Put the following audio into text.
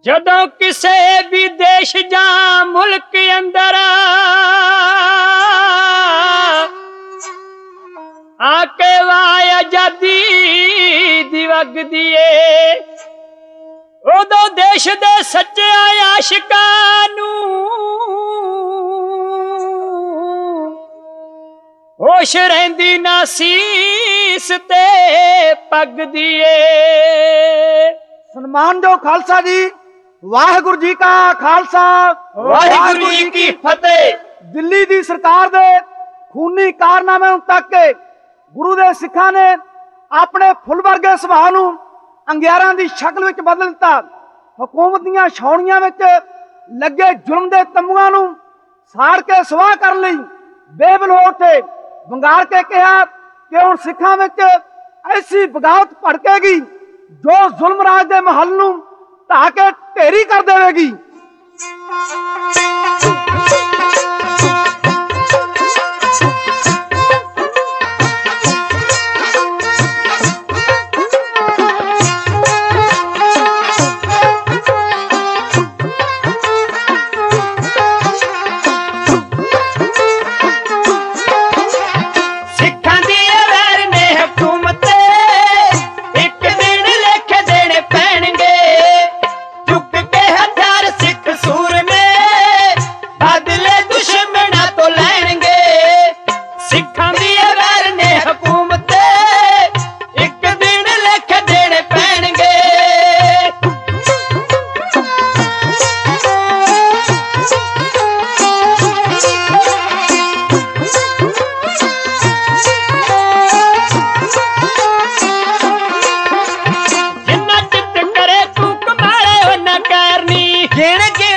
जदों किसे भी देश जा मुल्क अंदर आके वाय आजादी दी वगदी ए उदों देश दे सच्चे आशिकां नूं होश रहिंदी ना सीस ते पगदी ए। सन्मान जो खालसा जी, वाहिगुरु जी का खालसा वाहिगुरु जी की फतेह। दिल्ली दी सरकार दे खूनी कारनामे नूं तक के गुरु दे सिखां ने अपने फुल वर्गे सुभाਅ नूं अंगियारां दी शक्ल विच बदल दिता। हुकूमत दीआं छाउणियां विच लगे जुल्म दे तंबूआं नूं साड़ के सुआह करन लई बेबलोट वंगार के कहा कि हुण सिखां विच ऐसी बगावत भड़केगी जो जुल्म राज दे महल नूं ढा के ढेरी कर देवेगी। गिण